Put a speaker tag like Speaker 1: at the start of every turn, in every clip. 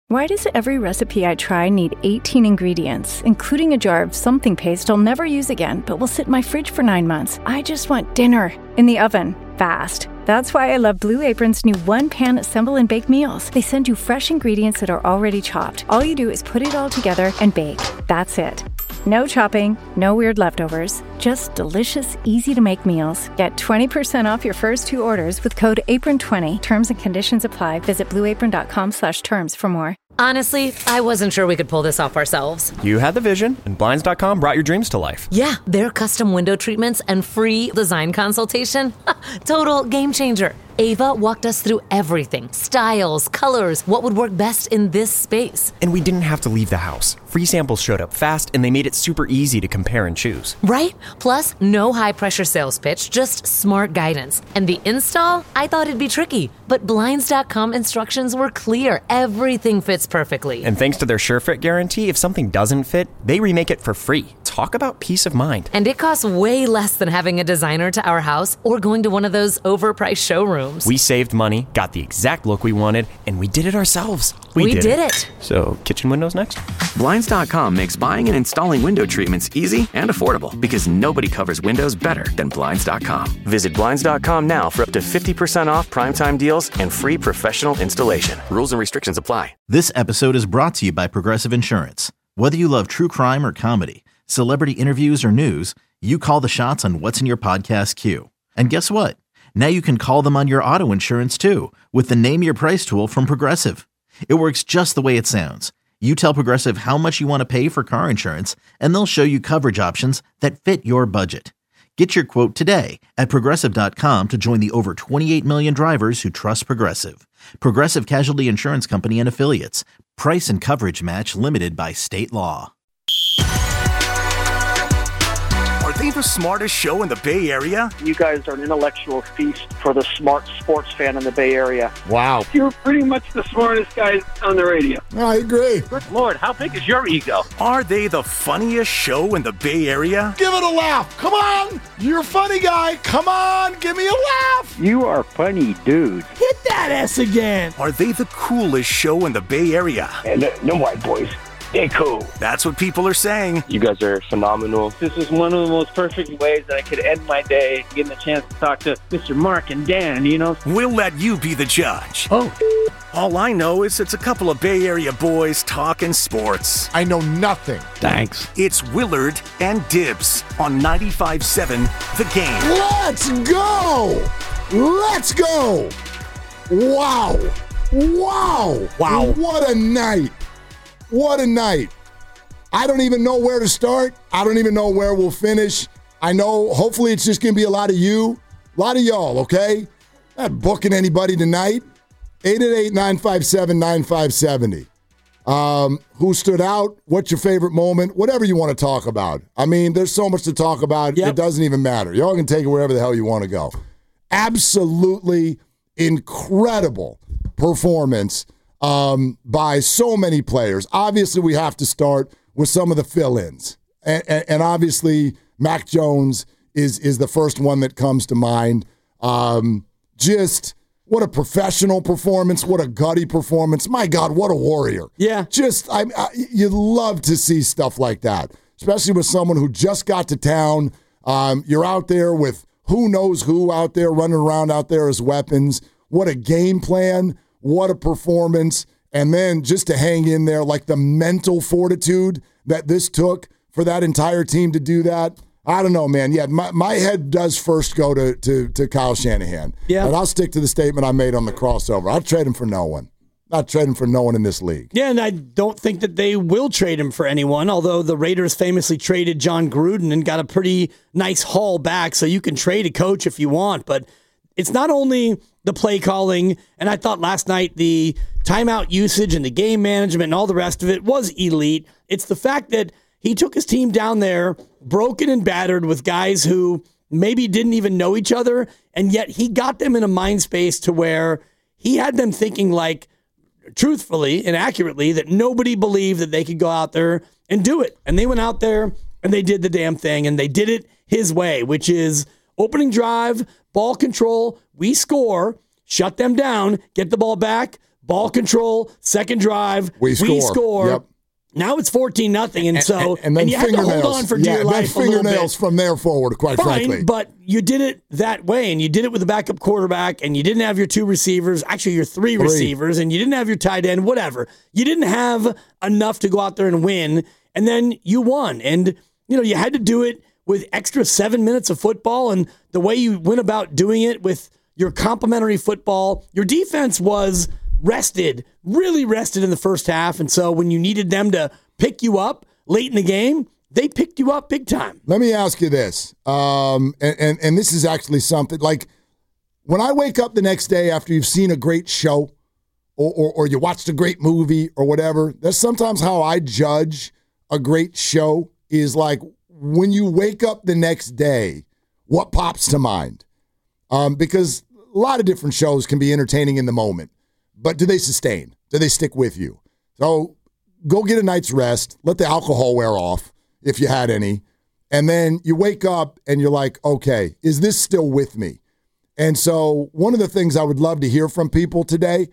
Speaker 1: Why does every recipe I try need 18 ingredients, including a jar of something paste I'll never use again, but will sit in my fridge for 9 months? I just want dinner in the oven, fast. That's why I love Blue Apron's new one-pan assemble and bake meals. They send you fresh ingredients that are already chopped. All you do is put it all together and bake. That's it. No chopping, no weird leftovers, just delicious, easy-to-make meals. Get 20% off your first 2 orders with code APRON20. Terms and conditions apply. Visit blueapron.com/terms for more.
Speaker 2: Honestly, I wasn't sure we could pull this off ourselves.
Speaker 3: You had the vision, and Blinds.com brought your dreams to life.
Speaker 2: Yeah, their custom window treatments and free design consultation. Total game changer. Ava walked us through everything. Styles, colors, what would work best in this space.
Speaker 3: And we didn't have to leave the house. Free samples showed up fast, and they made it super easy to compare and choose.
Speaker 2: Right? Plus, no high-pressure sales pitch, just smart guidance. And the install? I thought it'd be tricky, but Blinds.com instructions were clear. Everything fits perfectly.
Speaker 3: And thanks to their SureFit guarantee, if something doesn't fit, they remake it for free. Talk about peace of mind.
Speaker 2: And it costs way less than having a designer to our house or going to one of those overpriced showrooms.
Speaker 3: We saved money, got the exact look we wanted, and we did it ourselves.
Speaker 2: We did it.
Speaker 3: So, kitchen windows next?
Speaker 4: Blinds.com makes buying and installing window treatments easy and affordable because nobody covers windows better than Blinds.com. Visit Blinds.com now for up to 50% off primetime deals and free professional installation. Rules and restrictions apply.
Speaker 5: This episode is brought to you by Progressive Insurance. Whether you love true crime or comedy, celebrity interviews or news, you call the shots on what's in your podcast queue. And guess what? Now you can call them on your auto insurance too with the Name Your Price tool from Progressive. It works just the way it sounds. You tell Progressive how much you want to pay for car insurance, and they'll show you coverage options that fit your budget. Get your quote today at Progressive.com to join the over 28 million drivers who trust Progressive. Progressive Casualty Insurance Company and Affiliates. Price and coverage match limited by state law.
Speaker 6: Are they the smartest show in the Bay Area?
Speaker 7: You guys are an intellectual feast for the smart sports fan in the Bay Area.
Speaker 8: Wow.
Speaker 9: You're pretty much the smartest guys on the radio.
Speaker 8: I agree.
Speaker 9: Good Lord, how big is your ego?
Speaker 6: Are they the funniest show in the Bay Area?
Speaker 8: Give it a laugh. Come on. You're a funny guy. Come on. Give me a laugh.
Speaker 10: You are funny, dude.
Speaker 8: Hit that S again.
Speaker 6: Are they the coolest show in the Bay Area?
Speaker 10: And no white boys. They're cool.
Speaker 6: That's what people are saying.
Speaker 11: You guys are phenomenal.
Speaker 9: This is one of the most perfect ways that I could end my day, getting a chance to talk to Mr. Mark and Dan, you know?
Speaker 6: We'll let you be the judge.
Speaker 8: Oh.
Speaker 6: All I know is it's a couple of Bay Area boys talking sports.
Speaker 8: I know nothing.
Speaker 11: Thanks.
Speaker 6: It's Willard and Dibs on 95.7 The Game.
Speaker 8: Let's go. Let's go. Wow. Wow.
Speaker 3: Wow.
Speaker 8: What a night. What a night. I don't even know where to start. I don't even know where we'll finish. I know hopefully it's just going to be a lot of you, a lot of y'all, okay? Not booking anybody tonight. 888-957-9570. Who stood out? What's your favorite moment? Whatever you want to talk about. I mean, there's so much to talk about. Yep. It doesn't even matter. Y'all can take it wherever the hell you want to go. Absolutely incredible performance by so many players. Obviously, we have to start with some of the fill-ins. And obviously, Mac Jones is the first one that comes to mind. Just what a professional performance. What a gutty performance. My God, what a warrior.
Speaker 12: Yeah.
Speaker 8: Just, you'd love to see stuff like that, especially with someone who just got to town. You're out there with who knows who out there running around out there as weapons. What a game plan. What a performance. And then just to hang in there, like the mental fortitude that this took for that entire team to do that. I don't know, man. Yeah, my head does first go to Kyle Shanahan.
Speaker 12: Yeah.
Speaker 8: And I'll stick to the statement I made on the crossover. I'll trade him for no one. Not trade him for no one in this league.
Speaker 12: Yeah, and I don't think that they will trade him for anyone, although the Raiders famously traded John Gruden and got a pretty nice haul back, so you can trade a coach if you want. But it's not only the play calling, and I thought last night the timeout usage and the game management and all the rest of it was elite. It's the fact that he took his team down there, broken and battered with guys who maybe didn't even know each other, and yet he got them in a mind space to where he had them thinking, like, truthfully and accurately, that nobody believed that they could go out there and do it. And they went out there and they did the damn thing, and they did it his way, which is opening drive, ball control, we score, shut them down, get the ball back, ball control, second drive, we score.
Speaker 8: Yep.
Speaker 12: Now it's 14-0,
Speaker 8: and then
Speaker 12: you have to hold on for dear life a little bit.
Speaker 8: Fingernails from there forward, quite frankly.
Speaker 12: But you did it that way, and you did it with a backup quarterback, and you didn't have your two receivers, actually your three receivers, and you didn't have your tight end, whatever. You didn't have enough to go out there and win, and then you won. And, you had to do it with extra 7 minutes of football, and the way you went about doing it with your complimentary football, your defense was rested, really rested in the first half. And so when you needed them to pick you up late in the game, they picked you up big time.
Speaker 8: Let me ask you this. And this is actually something like when I wake up the next day after you've seen a great show or you watched a great movie or whatever, that's sometimes how I judge a great show is like when you wake up the next day, what pops to mind? Because a lot of different shows can be entertaining in the moment. But do they sustain? Do they stick with you? So go get a night's rest. Let the alcohol wear off if you had any. And then you wake up and you're like, okay, is this still with me? And so one of the things I would love to hear from people today,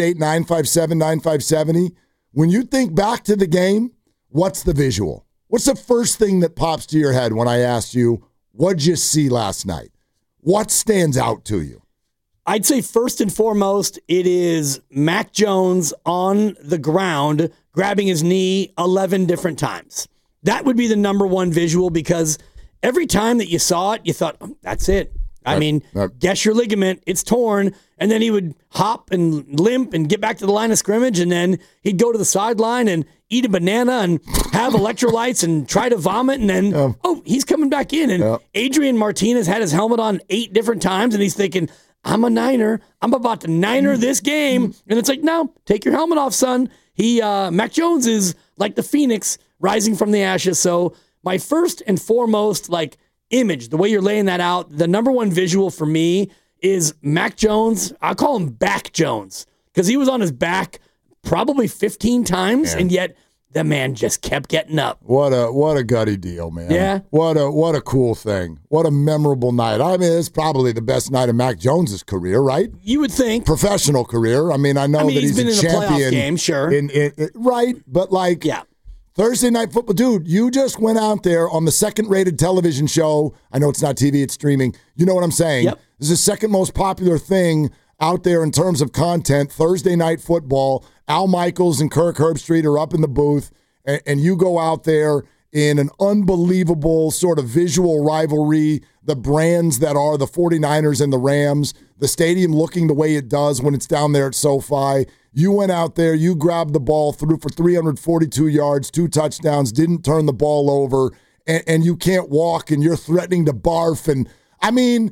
Speaker 8: 888-957-9570, when you think back to the game, what's the visual? What's the first thing that pops to your head when I asked you, what'd you see last night? What stands out to you?
Speaker 12: I'd say first and foremost, it is Mac Jones on the ground grabbing his knee 11 different times. That would be the number one visual because every time that you saw it, you thought, oh, that's it. I mean, guess your ligament, it's torn. And then he would hop and limp and get back to the line of scrimmage. And then he'd go to the sideline and eat a banana and have electrolytes and try to vomit. And then, he's coming back in. And Adrian Martinez had his helmet on 8 different times. And he's thinking, I'm a Niner. I'm about to Niner this game. And it's like, no, take your helmet off, son. Mac Jones is like the Phoenix rising from the ashes. So my first and foremost, image, the way you're laying that out, the number one visual for me is Mac Jones. I call him Back Jones because he was on his back probably 15 times, and yet the man just kept getting up.
Speaker 8: What a gutty deal, man.
Speaker 12: Yeah.
Speaker 8: What a cool thing. What a memorable night. I mean, it's probably the best night of Mac Jones's career, right?
Speaker 12: You would think.
Speaker 8: Professional career. I mean, I know that he's
Speaker 12: been
Speaker 8: a
Speaker 12: in
Speaker 8: champion.
Speaker 12: A playoff game, sure.
Speaker 8: Right, but Thursday Night Football. Dude, you just went out there on the second-rated television show. I know it's not TV, it's streaming. You know what I'm saying?
Speaker 12: Yep.
Speaker 8: This is the second most popular thing out there in terms of content. Thursday Night Football. Al Michaels and Kirk Herbstreit are up in the booth, and you go out there in an unbelievable sort of visual rivalry, the brands that are the 49ers and the Rams, the stadium looking the way it does when it's down there at SoFi. You went out there, you grabbed the ball, threw for 342 yards, 2 touchdowns, didn't turn the ball over, and you can't walk, and you're threatening to barf. And, I mean,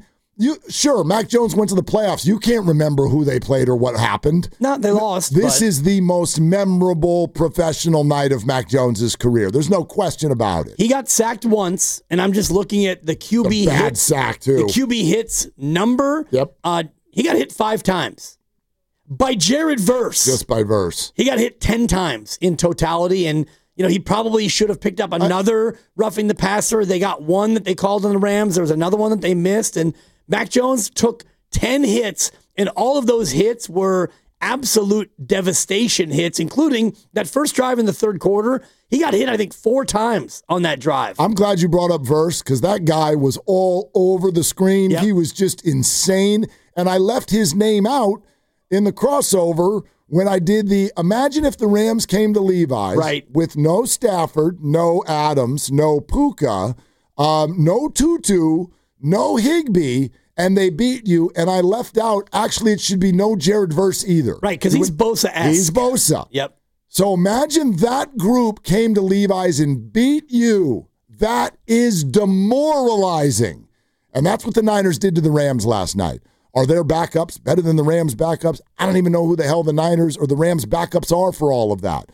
Speaker 8: Mac Jones went to the playoffs. You can't remember who they played or what happened.
Speaker 12: No, they lost.
Speaker 8: This is the most memorable professional night of Mac Jones's career. There's no question about it.
Speaker 12: He got sacked once, and I'm just looking at the QB
Speaker 8: bad
Speaker 12: hits.
Speaker 8: Sack, too.
Speaker 12: The QB hits number.
Speaker 8: Yep.
Speaker 12: He got hit 5 times. By Jared Verse.
Speaker 8: Just by Verse.
Speaker 12: He got hit 10 times in totality, and he probably should have picked up another roughing the passer. They got one that they called on the Rams. There was another one that they missed, and Mac Jones took 10 hits, and all of those hits were absolute devastation hits, including that first drive in the third quarter. He got hit, I think, 4 times on that drive.
Speaker 8: I'm glad you brought up Verse because that guy was all over the screen.
Speaker 12: Yep.
Speaker 8: He was just insane, and I left his name out in the crossover when I did imagine if the Rams came to Levi's with no Stafford, no Adams, no Puka, no Tutu, no Higbee, and they beat you, and I left out, actually it should be no Jared Verse either.
Speaker 12: Right, because he's Bosa-esque.
Speaker 8: He's Bosa.
Speaker 12: Yep.
Speaker 8: So imagine that group came to Levi's and beat you. That is demoralizing. And that's what the Niners did to the Rams last night. Are their backups better than the Rams' backups? I don't even know who the hell the Niners or the Rams' backups are for all of that.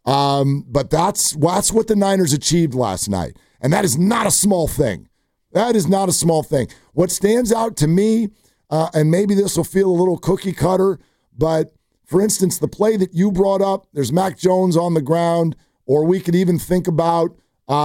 Speaker 8: But that's what the Niners achieved last night. And that is not a small thing. That is not a small thing. What stands out to me, and maybe this will feel a little cookie cutter, but for instance, the play that you brought up, there's Mac Jones on the ground, or we could even think about,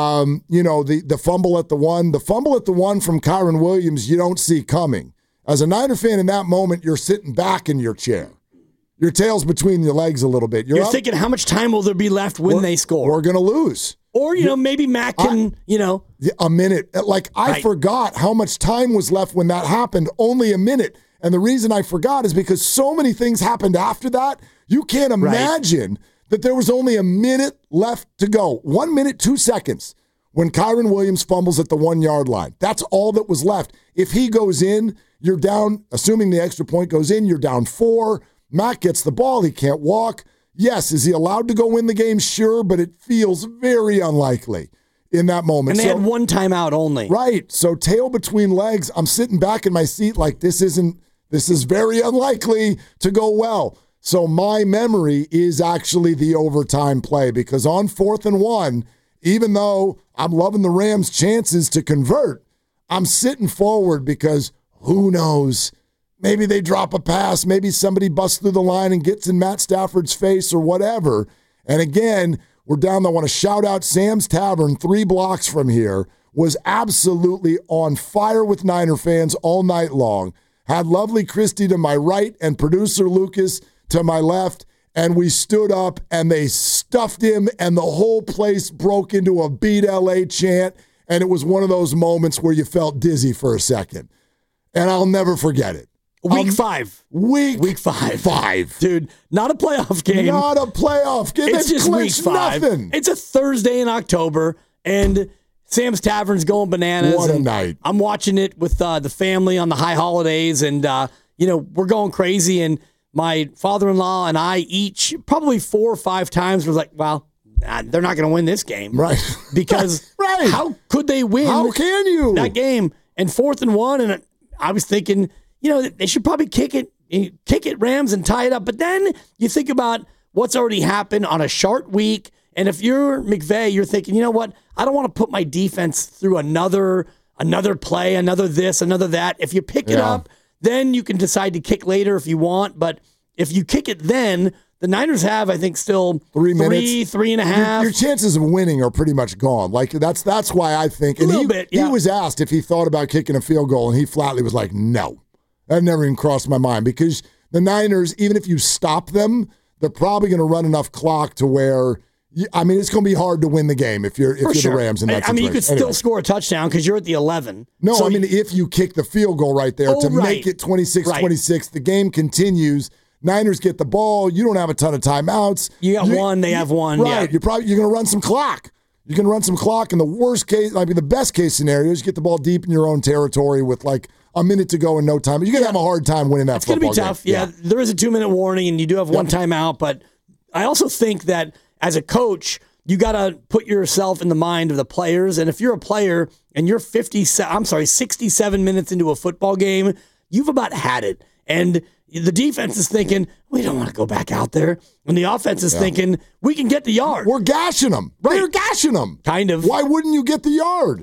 Speaker 8: the fumble at the 1. The fumble at the 1 from Kyren Williams, you don't see coming. As a Niner fan in that moment, you're sitting back in your chair. Your tail's between your legs a little bit.
Speaker 12: You're thinking, how much time will there be left when they score?
Speaker 8: We're going to lose.
Speaker 12: Or, maybe Matt can,
Speaker 8: a minute. Like, I forgot how much time was left when that happened. Only a minute. And the reason I forgot is because so many things happened after that. You can't imagine that there was only a minute left to go. 1 minute, 2 seconds when Kyron Williams fumbles at the 1 yard line. That's all that was left. If he goes in, you're down, assuming the extra point goes in, you're down 4. Matt gets the ball. He can't walk. Yes, is he allowed to go win the game? Sure, but it feels very unlikely in that moment.
Speaker 12: And they had one timeout only.
Speaker 8: Right. So tail between legs, I'm sitting back in my seat like this is very unlikely to go well. So my memory is actually the overtime play because on 4th and 1, even though I'm loving the Rams' chances to convert, I'm sitting forward because who knows? Maybe they drop a pass. Maybe somebody busts through the line and gets in Matt Stafford's face or whatever. And again, we're down. I want to shout out Sam's Tavern, 3 blocks from here, was absolutely on fire with Niner fans all night long. Had lovely Christy to my right and producer Lucas to my left. And we stood up and they stuffed him and the whole place broke into a Beat LA chant. And it was one of those moments where you felt dizzy for a second. And I'll never forget it.
Speaker 12: Week 5.
Speaker 8: Week 5.
Speaker 12: Dude, not a playoff game.
Speaker 8: Not a playoff game.
Speaker 12: It's just week 5.
Speaker 8: Nothing.
Speaker 12: It's a Thursday in October, and Sam's Tavern's going bananas.
Speaker 8: What a night.
Speaker 12: I'm watching it with the family on the high holidays, and, we're going crazy. And my father-in-law and I each, probably 4 or 5 times, was like, well, they're not going to win this game.
Speaker 8: Right.
Speaker 12: Because how could they win
Speaker 8: How can you?
Speaker 12: that game? And 4th and 1, and I was thinking, they should probably kick it, Rams, and tie it up. But then you think about what's already happened on a short week. And if you're McVay, you're thinking, you know what? I don't want to put my defense through another play, another this, another that. If you pick it up, then you can decide to kick later if you want. But if you kick it then, the Niners have, I think, still
Speaker 8: 3 minutes,
Speaker 12: 3.5.
Speaker 8: Your chances of winning are pretty much gone. Like that's why I think. And he was asked if he thought about kicking a field goal, and he flatly was like, no. That never even crossed my mind because the Niners, even if you stop them, they're probably going to run enough clock to where, it's going to be hard to win the game if you're the Rams in that situation.
Speaker 12: You could still score a touchdown because you're at the 11.
Speaker 8: No, so if you kick the field goal right there make it 26-26, the game continues. Niners get the ball. You don't have a ton of timeouts.
Speaker 12: You got one. They have one.
Speaker 8: Right.
Speaker 12: Yeah.
Speaker 8: You're going to run some clock. You can run some clock. In the worst case, the best case scenario is you get the ball deep in your own territory with like a minute to go and no time. You're going to have a hard time winning that football game.
Speaker 12: It's going to be tough. Yeah, there is a 2-minute warning, and you do have one timeout. But I also think that as a coach, you got to put yourself in the mind of the players. And if you're a player and you're 67 minutes into a football game, you've about had it. And the defense is thinking, we don't want to go back out there. And the offense is thinking, we can get the yard.
Speaker 8: We're gashing them.
Speaker 12: Right.
Speaker 8: They're gashing them.
Speaker 12: Kind of.
Speaker 8: Why wouldn't you get the yard?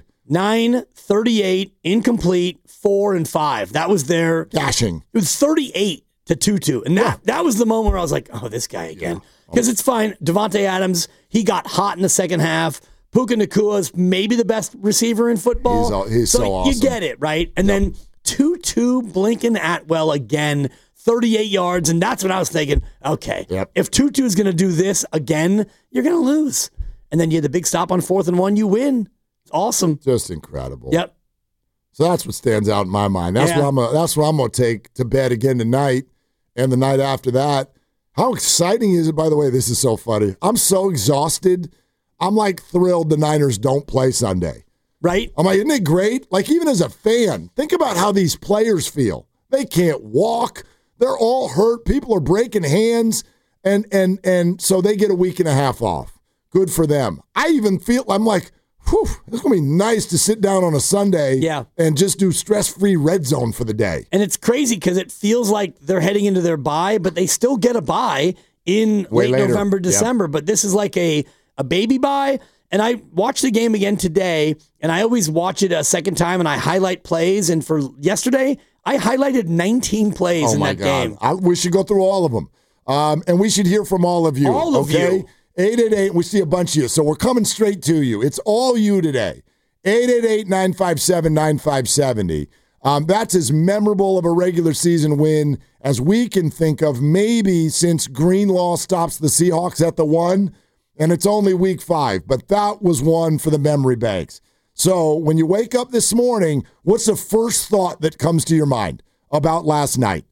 Speaker 12: 9-38, incomplete, 4-5. That was their
Speaker 8: gashing.
Speaker 12: It was 38-2. And that was the moment where I was like, oh, this guy again. Because it's fine. Devontae Adams, he got hot in the second half. Puka Nakua's maybe the best receiver in football.
Speaker 8: He's so awesome.
Speaker 12: You get it, right? And then 2-2, Blinken Atwell again, 38 yards. And that's when I was thinking, okay, if 2-2 is going to do this again, you're going to lose. And then you had the big stop on 4th and 1, you win. It's awesome.
Speaker 8: Just incredible.
Speaker 12: Yep.
Speaker 8: So that's what stands out in my mind. That's what I'm going to take to bed again tonight and the night after that. How exciting is it, by the way? This is so funny. I'm so exhausted. I'm like thrilled the Niners don't play Sunday.
Speaker 12: Right?
Speaker 8: I'm like, isn't it great? Like, even as a fan, think about how these players feel. They can't walk. They're all hurt. People are breaking hands. And so they get a week and a half off. Good for them. I even feel, I'm like, whew, it's going to be nice to sit down on a Sunday and just do stress-free red zone for the day.
Speaker 12: And it's crazy because it feels like they're heading into their bye, but they still get a bye in late November, December. But this is like a baby bye. And I watched the game again today, and I always watch it a second time, and I highlight plays. And for yesterday, I highlighted 19 plays in that game.
Speaker 8: We should go through all of them. And we should hear from all of you.
Speaker 12: All of you.
Speaker 8: 888, we see a bunch of you. So we're coming straight to you. It's all you today. 888-957-9570. That's as memorable of a regular season win as we can think of, maybe since Greenlaw stops the Seahawks at the 1, and it's only week 5. But that was one for the memory banks. So when you wake up this morning, what's the first thought that comes to your mind about last night?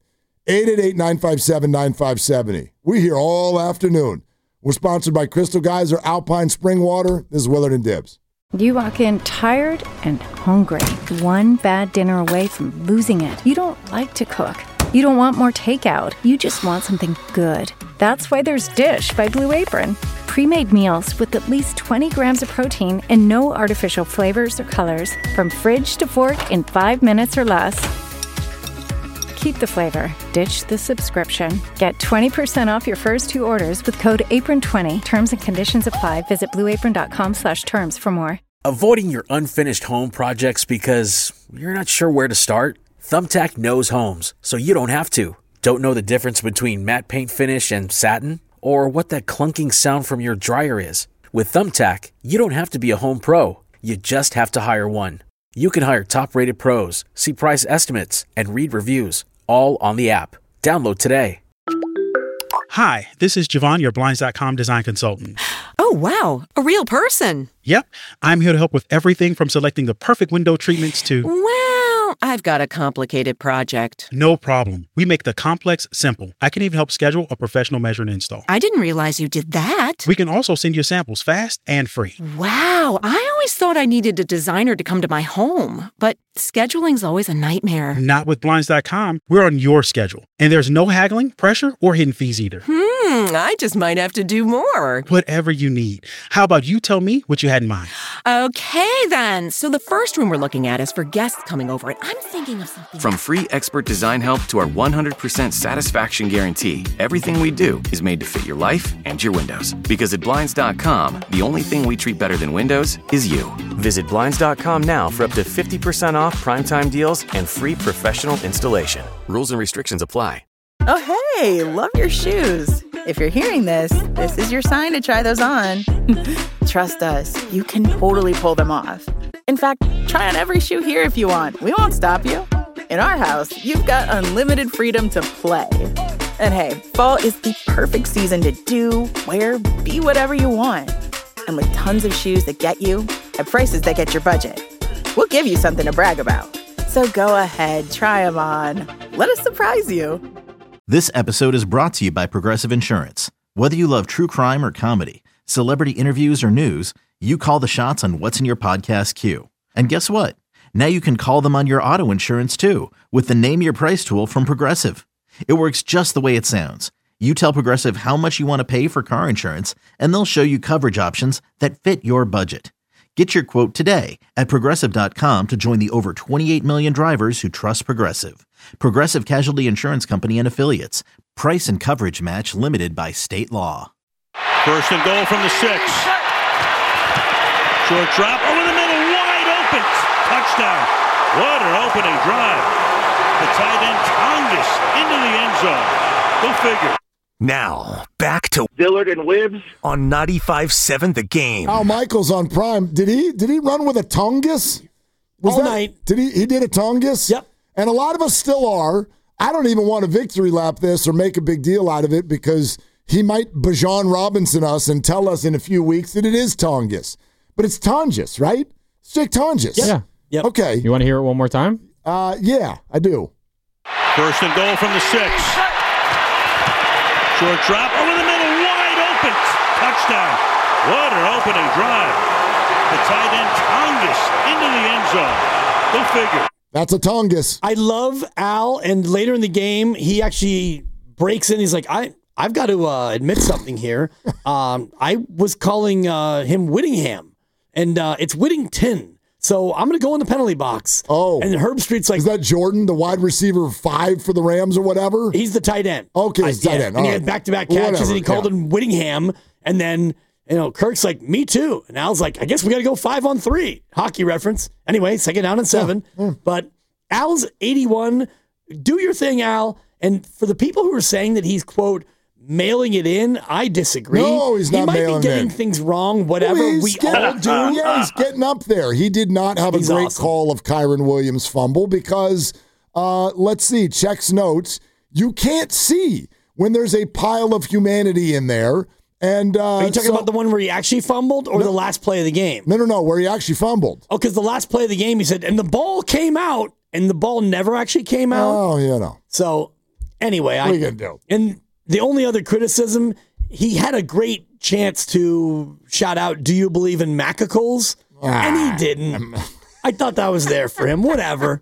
Speaker 8: 888-957-9570. We're here all afternoon. We're sponsored by Crystal Geyser Alpine Spring Water. This is Willard and Dibs.
Speaker 1: You walk in tired and hungry, one bad dinner away from losing it. You don't like to cook. You don't want more takeout. You just want something good. That's why there's Dish by Blue Apron. Pre-made meals with at least 20 grams of protein and no artificial flavors or colors. From fridge to fork in 5 minutes or less. Keep the flavor. Ditch the subscription. Get 20% off your first 2 orders with code APRON20. Terms and conditions apply. Visit blueapron.com/terms for more.
Speaker 11: Avoiding your unfinished home projects because you're not sure where to start? Thumbtack knows homes, so you don't have to. Don't know the difference between matte paint finish and satin? Or what that clunking sound from your dryer is? With Thumbtack, you don't have to be a home pro. You just have to hire one. You can hire top-rated pros, see price estimates, and read reviews, all on the app. Download today.
Speaker 13: Hi, this is Javon, your Blinds.com design consultant.
Speaker 14: Oh, wow. A real person.
Speaker 13: Yep. I'm here to help with everything from selecting the perfect window treatments to...
Speaker 14: Well, I've got a complicated project.
Speaker 13: No problem. We make the complex simple. I can even help schedule a professional measure and install.
Speaker 14: I didn't realize you did that.
Speaker 13: We can also send you samples fast and free.
Speaker 14: Wow. I always thought I needed a designer to come to my home, but scheduling's always a nightmare.
Speaker 13: Not with Blinds.com. We're on your schedule. And there's no haggling, pressure, or hidden fees either.
Speaker 14: I just might have to do more.
Speaker 13: Whatever you need. How about you tell me what you had in mind?
Speaker 14: Okay, then. So the first room we're looking at is for guests coming over, and I'm thinking of something.
Speaker 4: From free expert design help to our 100% satisfaction guarantee, everything we do is made to fit your life and your windows. Because at Blinds.com, the only thing we treat better than windows is you. Visit Blinds.com now for up to 50% off primetime deals and free professional installation. Rules and restrictions apply.
Speaker 15: Oh, hey, love your shoes. If you're hearing this, this is your sign to try those on. Trust us, you can totally pull them off. In fact, try on every shoe here if you want. We won't stop you. In our house, you've got unlimited freedom to play. And hey, fall is the perfect season to do, wear, be whatever you want. And with tons of shoes that get you, at prices that get your budget, we'll give you something to brag about. So go ahead, try them on. Let us surprise you.
Speaker 5: This episode is brought to you by Progressive Insurance. Whether you love true crime or comedy, celebrity interviews or news, you call the shots on what's in your podcast queue. And guess what? Now you can call them on your auto insurance too with the Name Your Price tool from Progressive. It works just the way it sounds. You tell Progressive how much you want to pay for car insurance, and they'll show you coverage options that fit your budget. Get your quote today at Progressive.com to join the over 28 million drivers who trust Progressive. Progressive Casualty Insurance Company and Affiliates. Price and coverage match limited by state law.
Speaker 16: First and goal from the 6. Short drop over the middle, wide open. Touchdown. What an opening drive. The tight end Tongus into the end zone. Go figure.
Speaker 6: Now, back to
Speaker 7: Dillard and Wibbs
Speaker 6: on 95.7 The Game.
Speaker 8: Al Michaels on Prime. Did he run with a Tongus?
Speaker 12: Night.
Speaker 8: He did a Tongus?
Speaker 12: Yep.
Speaker 8: And a lot of us still are. I don't even want to victory lap this or make a big deal out of it because he might Bijan Robinson us and tell us in a few weeks that it is Tongus. But it's Tongus, right? It's Jake Tongus.
Speaker 17: Yeah.
Speaker 12: Yep.
Speaker 8: Okay.
Speaker 17: You want to hear it one more time?
Speaker 8: Yeah, I do.
Speaker 16: First and goal from the 6. Short drop over the middle, wide open. Touchdown. What an opening drive. The tight end Tongus into the end zone. Go figure.
Speaker 8: That's a Tongus.
Speaker 12: I love Al, and later in the game, he actually breaks in. He's like, I've got to admit something here. I was calling him Whittingham, and it's Whittington. So I'm going to go in the penalty box.
Speaker 8: Oh.
Speaker 12: And Herb Street's like...
Speaker 8: Is that Jordan, the wide receiver 5 for the Rams or whatever?
Speaker 12: He's the tight end.
Speaker 8: Okay, he's tight end.
Speaker 12: And he had back-to-back catches, and he called him Whittingham. And then, Kirk's like, me too. And Al's like, I guess we got to go 5-on-3. Hockey reference. Anyway, 2nd down and 7. Yeah. But Al's 81. Do your thing, Al. And for the people who are saying that he's, quote, mailing it in, I disagree.
Speaker 8: No, he's not mailing it in.
Speaker 12: He might be getting things wrong, whatever. We all do.
Speaker 8: Yeah, he's getting up there. He did not have a great call of Kyron Williams' fumble because, let's see, checks notes. You can't see when there's a pile of humanity in there. And
Speaker 12: are you talking about the one where he actually fumbled or the last play of the game?
Speaker 8: No, where he actually fumbled.
Speaker 12: Oh, because the last play of the game, he said, and the ball came out, and the ball never actually came out.
Speaker 8: Oh, you know.
Speaker 12: So, anyway.
Speaker 8: What are you going to do?
Speaker 12: And the only other criticism, he had a great chance to shout out, do you believe in macacles? And he didn't. I thought that was there for him. Whatever.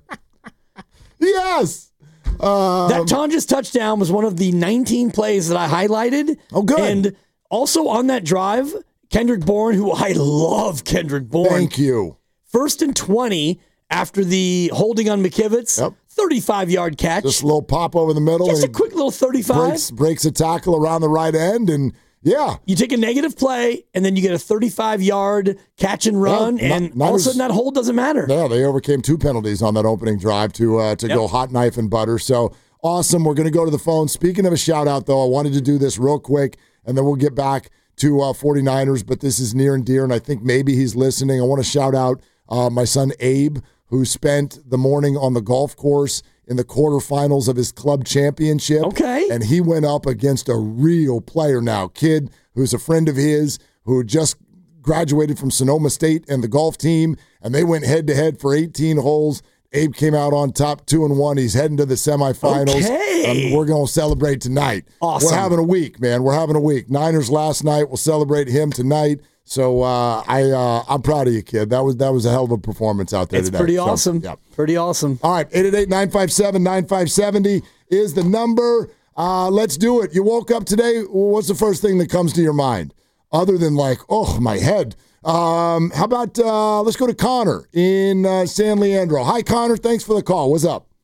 Speaker 8: Yes.
Speaker 12: That Tonjes touchdown was one of the 19 plays that I highlighted.
Speaker 8: Oh, good.
Speaker 12: And also on that drive, Kendrick Bourne, who I love Kendrick Bourne.
Speaker 8: Thank you.
Speaker 12: 1st and 20 after the holding on McKivitz.
Speaker 8: Yep.
Speaker 12: 35-yard catch.
Speaker 8: Just a little pop over the middle.
Speaker 12: Just a quick little 35.
Speaker 8: Breaks a tackle around the right end, and yeah.
Speaker 12: You take a negative play, and then you get a 35-yard catch and run, and all of a sudden that hold doesn't matter.
Speaker 8: Yeah, they overcame 2 penalties on that opening drive to go hot knife and butter. So awesome. We're going to go to the phone. Speaking of a shout-out, though, I wanted to do this real quick, and then we'll get back to 49ers, but this is near and dear, and I think maybe he's listening. I want to shout out my son Abe, who spent the morning on the golf course in the quarterfinals of his club championship.
Speaker 12: Okay.
Speaker 8: And he went up against a real player now, kid who's a friend of his, who just graduated from Sonoma State and the golf team, and they went head-to-head for 18 holes. Abe came out on top 2-1. He's heading to the semifinals.
Speaker 12: Okay.
Speaker 8: We're going to celebrate tonight.
Speaker 12: Awesome.
Speaker 8: We're having a week, man. We're having a week. Niners last night. We'll celebrate him tonight. So I'm proud of you, kid. That was a hell of a performance out there today.
Speaker 12: It's pretty awesome.
Speaker 8: Yeah.
Speaker 12: Pretty awesome.
Speaker 8: All right, 888-957-9570 is the number. Let's do it. You woke up today. What's the first thing that comes to your mind? Other than like, oh, my head. How about let's go to Connor in San Leandro. Hi, Connor. Thanks for the call. What's up?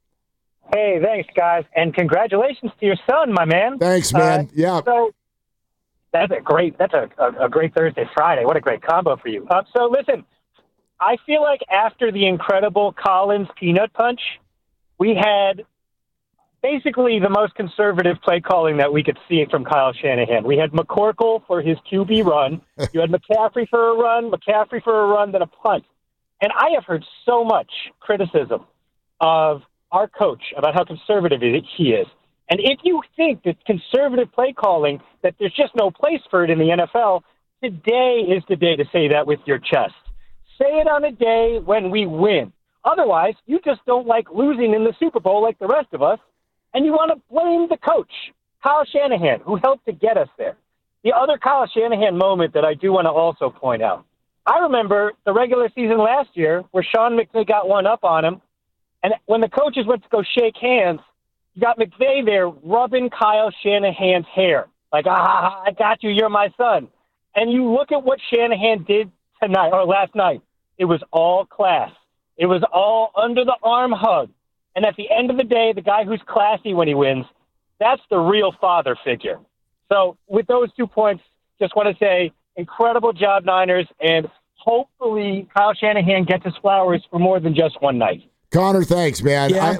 Speaker 17: Hey, thanks, guys. And congratulations to your son, my man.
Speaker 8: Thanks, man. Yeah.
Speaker 17: So that's a great Thursday, Friday. What a great combo for you. So listen, I feel like after the incredible Collins peanut punch, we had basically the most conservative play calling that we could see from Kyle Shanahan. We had McCorkle for his QB run. You had McCaffrey for a run, then a punt. And I have heard so much criticism of our coach about how conservative he is. And if you think that conservative play calling, that there's just no place for it in the NFL, today is the day to say that with your chest. Say it on a day when we win. Otherwise, you just don't like losing in the Super Bowl like the rest of us, and you want to blame the coach, Kyle Shanahan, who helped to get us there. The other Kyle Shanahan moment that I do want to also point out, I remember the regular season last year where Sean McVay got one up on him, and when the coaches went to go shake hands, you got McVay there rubbing Kyle Shanahan's hair. Like, I got you, you're my son. And you look at what Shanahan did tonight, or last night. It was all class. It was all under the arm hug. And at the end of the day, the guy who's classy when he wins, that's the real father figure. So with those 2 points, just want to say, incredible job, Niners, and hopefully Kyle Shanahan gets his flowers for more than just one night.
Speaker 8: Connor, thanks, man.
Speaker 12: Yeah,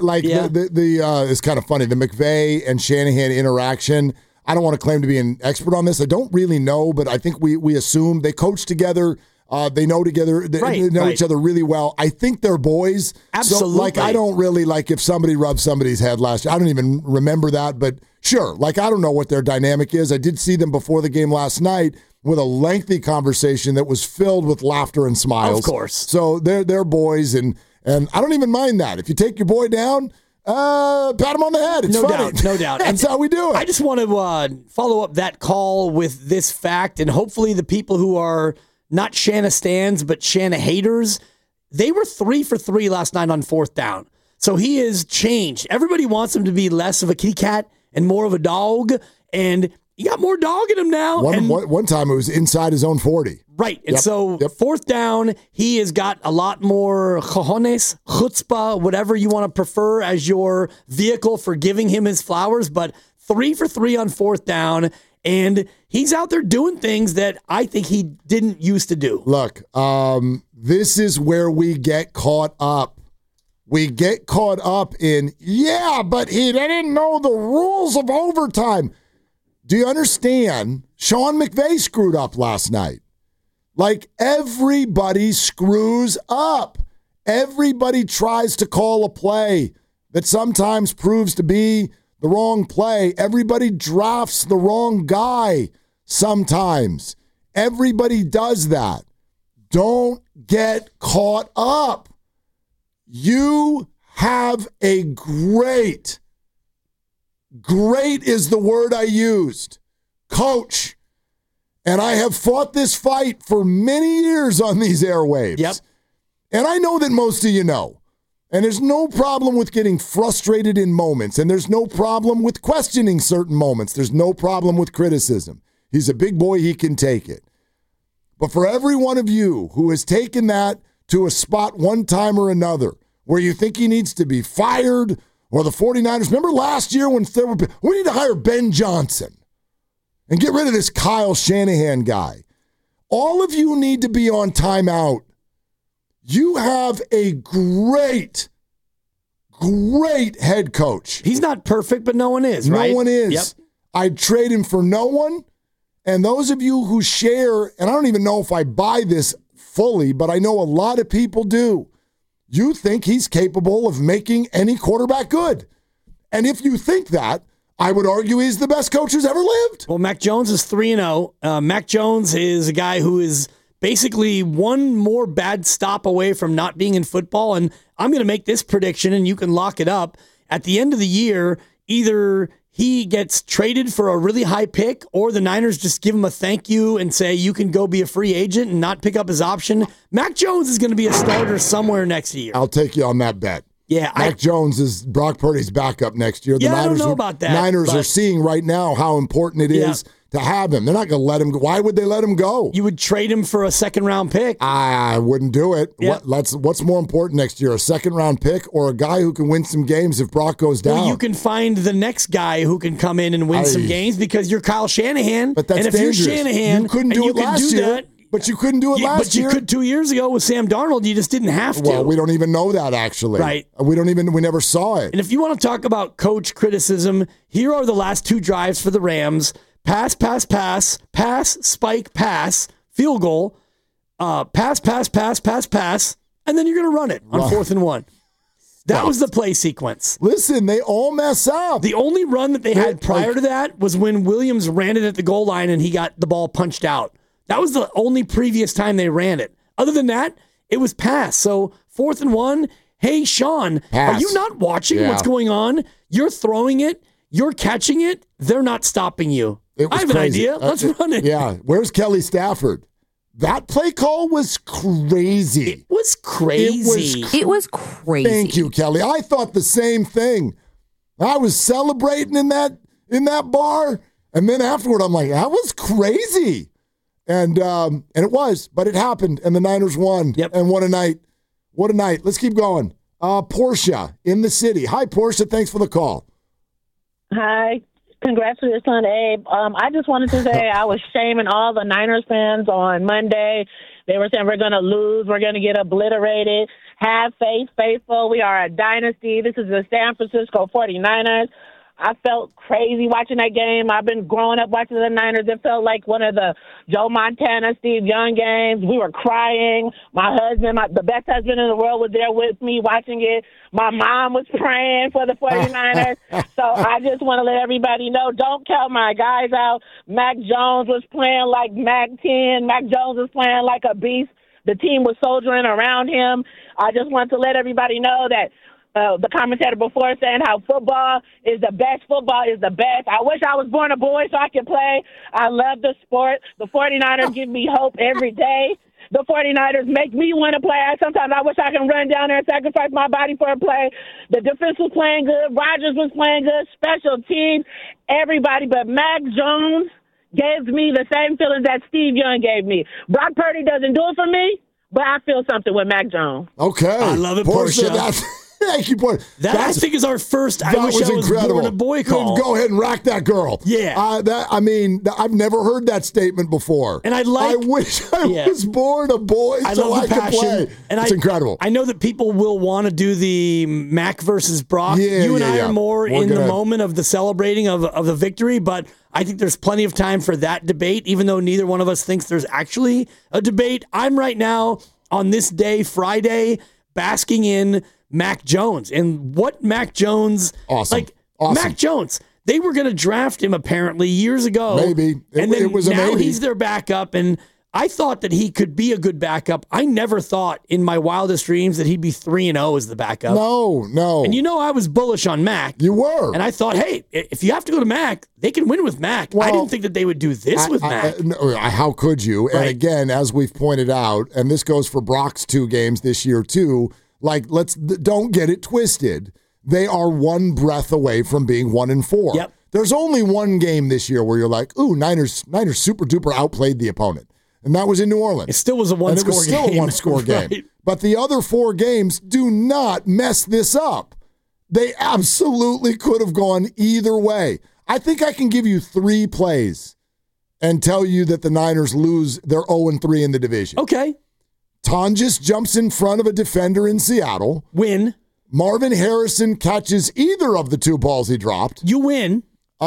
Speaker 8: it's kind of funny. The McVay and Shanahan interaction, I don't want to claim to be an expert on this. I don't really know, but I think we assume they coach together. They know together. They know each other really well. I think they're boys.
Speaker 12: Absolutely.
Speaker 8: So, I don't really, if somebody rubbed somebody's head last year. I don't even remember that, but sure. I don't know what their dynamic is. I did see them before the game last night with a lengthy conversation that was filled with laughter and smiles.
Speaker 12: Of course.
Speaker 8: So they're boys, and I don't even mind that. If you take your boy down, pat him on the head. It's funny.
Speaker 12: No doubt.
Speaker 8: That's how we do it.
Speaker 12: I just want to follow up that call with this fact, and hopefully the people who are not Shanna stans, but Shanna haters, they were 3 for 3 last night on 4th down. So he has changed. Everybody wants him to be less of a kitty cat and more of a dog, and he got more dog in him now.
Speaker 8: One time it was inside his own 40.
Speaker 12: Right. And so 4th down, he has got a lot more cojones, chutzpah, whatever you want to prefer as your vehicle for giving him his flowers, but 3 for 3 on 4th down. And he's out there doing things that I think he didn't used to do.
Speaker 8: Look, this is where we get caught up. We get caught up in, but he didn't know the rules of overtime. Do you understand? Sean McVay screwed up last night. Like, everybody screws up. Everybody tries to call a play that sometimes proves to be the wrong play. Everybody drafts the wrong guy sometimes. Everybody does that. Don't get caught up. You have a great is the word I used, coach. And I have fought this fight for many years on these airwaves.
Speaker 12: Yep.
Speaker 8: And I know that most of you know. And there's no problem with getting frustrated in moments. And there's no problem with questioning certain moments. There's no problem with criticism. He's a big boy. He can take it. But for every one of you who has taken that to a spot one time or another where you think he needs to be fired, or the 49ers, remember last year when we need to hire Ben Johnson and get rid of this Kyle Shanahan guy. All of you need to be on timeout. You have a great head coach.
Speaker 12: He's not perfect, but no one is, right?
Speaker 8: No one is.
Speaker 12: Yep.
Speaker 8: I'd trade him for no one. And those of you who share, and I don't even know if I buy this fully, but I know a lot of people do. You think he's capable of making any quarterback good. And if you think that, I would argue he's the best coach who's ever lived.
Speaker 12: Well, Mac Jones is 3-0. Mac Jones is a guy who is basically one more bad stop away from not being in football. And I'm going to make this prediction, and you can lock it up. At the end of the year, either he gets traded for a really high pick, or the Niners just give him a thank you and say, you can go be a free agent and not pick up his option. Mac Jones is going to be a starter somewhere next year.
Speaker 8: I'll take you on that bet.
Speaker 12: Yeah,
Speaker 8: Mac Jones is Brock Purdy's backup next year.
Speaker 12: I don't know about that.
Speaker 8: Niners are seeing right now how important it is to have him. They're not going to let him go. Why would they let him go?
Speaker 12: You would trade him for a second-round pick.
Speaker 8: I wouldn't do it.
Speaker 12: Yeah.
Speaker 8: What's more important next year, a second-round pick or a guy who can win some games if Brock goes down?
Speaker 12: Well, you can find the next guy who can come in and win some games because you're Kyle Shanahan.
Speaker 8: But that's
Speaker 12: and if
Speaker 8: dangerous.
Speaker 12: You're Shanahan,
Speaker 8: you couldn't do it last year. But you couldn't do it last year.
Speaker 12: But you could 2 years ago with Sam Darnold. You just didn't have to.
Speaker 8: Well, we don't even know that, actually.
Speaker 12: Right.
Speaker 8: We never saw it.
Speaker 12: And if you want to talk about coach criticism, here are the last two drives for the Rams. Pass, pass, pass, pass, spike, pass, field goal, pass, pass, pass, pass, pass, and then you're going to run it on 4th and 1. That was the play sequence.
Speaker 8: Listen, they all mess up.
Speaker 12: The only run that they had prior to that was when Williams ran it at the goal line and he got the ball punched out. That was the only previous time they ran it. Other than that, it was pass. So 4th and 1, hey, Sean,
Speaker 8: pass.
Speaker 12: Are you not watching what's going on? You're throwing it. You're catching it. They're not stopping you. I have
Speaker 8: crazy.
Speaker 12: an idea. Let's run it.
Speaker 8: Yeah. Where's Kelly Stafford? That play call was crazy.
Speaker 12: It was crazy.
Speaker 14: It was crazy.
Speaker 8: Thank you, Kelly. I thought the same thing. I was celebrating in that bar, and then afterward, I'm like, that was crazy. And it was, but it happened, and the Niners won.
Speaker 12: Yep.
Speaker 8: And what a night. What a night. Let's keep going. Portia in the city. Hi, Portia. Thanks for the call.
Speaker 18: Hi. Congrats to your son, Abe. I just wanted to say I was shaming all the Niners fans on Monday. They were saying we're going to lose. We're going to get obliterated. Have faith, faithful. We are a dynasty. This is the San Francisco 49ers. I felt crazy watching that game. I've been growing up watching the Niners. It felt like one of the Joe Montana, Steve Young games. We were crying. My husband, the best husband in the world, was there with me watching it. My mom was praying for the 49ers. So I just want to let everybody know, don't count my guys out. Mac Jones was playing like Mac 10. Mac Jones was playing like a beast. The team was soldiering around him. I just want to let everybody know that the commentator before saying how football is the best. Football is the best. I wish I was born a boy so I could play. I love the sport. The 49ers give me hope every day. The 49ers make me want to play. Sometimes I wish I can run down there and sacrifice my body for a play. The defense was playing good. Rodgers was playing good. Special teams, everybody. But Mac Jones gave me the same feelings that Steve Young gave me. Brock Purdy doesn't do it for me, but I feel something with Mac Jones.
Speaker 8: Okay.
Speaker 12: I love it, Portia.
Speaker 8: Thank you, boy.
Speaker 12: That I think is our first I wish I was born a boy call.
Speaker 8: Go ahead and rack that girl.
Speaker 12: Yeah.
Speaker 8: I've never heard that statement before.
Speaker 12: And I
Speaker 8: wish I was born a boy so I could play. And it's incredible.
Speaker 12: I know that people will want to do the Mac versus Brock. You and I are more in the moment of the celebrating of the victory, but I think there's plenty of time for that debate, even though neither one of us thinks there's actually a debate. I'm right now on this day, Friday, basking in Mac Jones. And what Mac Jones...
Speaker 8: Awesome.
Speaker 12: Mac Jones, they were going to draft him apparently years ago.
Speaker 8: Maybe.
Speaker 12: It was now he's their backup, and I thought that he could be a good backup. I never thought in my wildest dreams that he'd be 3-0 as the backup.
Speaker 8: No.
Speaker 12: And I was bullish on Mac.
Speaker 8: You were.
Speaker 12: And I thought, hey, if you have to go to Mac, they can win with Mac. I didn't think that they would do this with Mac.
Speaker 8: How could you?
Speaker 12: Right.
Speaker 8: And again, as we've pointed out, and this goes for Brock's 2 games this year too, don't get it twisted. They are one breath away from being 1-4.
Speaker 12: Yep.
Speaker 8: There's only one game this year where you're like, ooh, Niners super duper outplayed the opponent. And that was in New Orleans.
Speaker 12: It still was a one-score game.
Speaker 8: It was still a one-score game.
Speaker 12: Right.
Speaker 8: But the other 4 games do not mess this up. They absolutely could have gone either way. I think I can give you 3 plays and tell you that the Niners lose. They're 0-3 in the division.
Speaker 12: Okay.
Speaker 8: Tonjes jumps in front of a defender in Seattle.
Speaker 12: Win.
Speaker 8: Marvin Harrison catches either of the 2 balls he dropped.
Speaker 12: You win.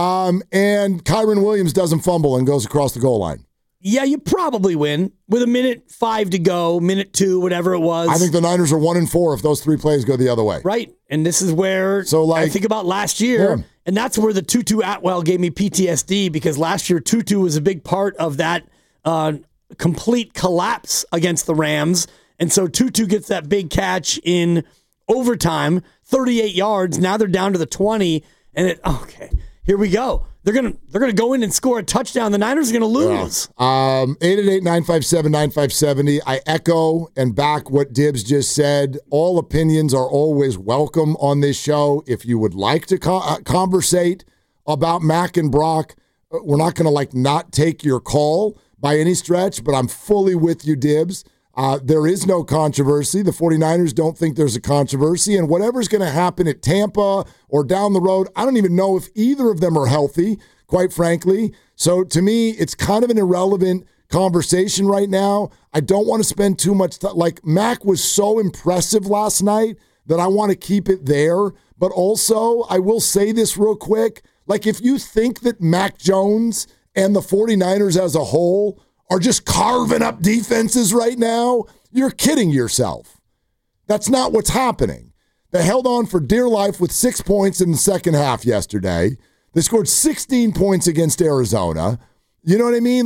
Speaker 8: And Kyren Williams doesn't fumble and goes across the goal line.
Speaker 12: Yeah, you probably win with 1:05 to go, 2, whatever it was.
Speaker 8: I think the Niners are 1-4 if those 3 plays go the other way.
Speaker 12: Right, and this is where I think about last year, and that's where the Tutu Atwell gave me PTSD because last year Tutu was a big part of that complete collapse against the Rams, and so Tutu gets that big catch in overtime, 38 yards. Now they're down to the 20, and here we go. They're gonna go in and score a touchdown. The Niners are gonna lose.
Speaker 8: 888-957-9570. I echo and back what Dibbs just said. All opinions are always welcome on this show. If you would like to conversate about Mac and Brock, we're not gonna not take your call by any stretch. But I'm fully with you, Dibbs. There is no controversy. The 49ers don't think there's a controversy. And whatever's going to happen at Tampa or down the road, I don't even know if either of them are healthy, quite frankly. So to me, it's kind of an irrelevant conversation right now. I don't want to spend too much time. Mac was so impressive last night that I want to keep it there. But also, I will say this real quick. If you think that Mac Jones and the 49ers as a whole are just carving up defenses right now, you're kidding yourself. That's not what's happening. They held on for dear life with 6 points in the second half yesterday. They scored 16 points against Arizona. You know what I mean?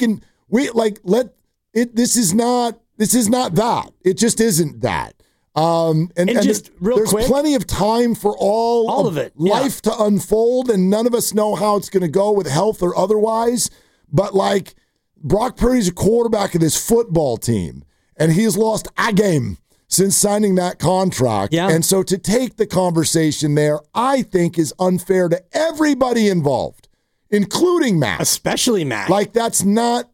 Speaker 8: This is not that. It just isn't that.
Speaker 12: Just real
Speaker 8: there's
Speaker 12: quick,
Speaker 8: plenty of time for all of it. Life to unfold, and none of us know how it's going to go with health or otherwise. But Brock Purdy's a quarterback of this football team, and he has lost a game since signing that contract.
Speaker 12: Yeah.
Speaker 8: And so to take the conversation there, I think is unfair to everybody involved, including Mac.
Speaker 12: Especially Mac.
Speaker 8: That's not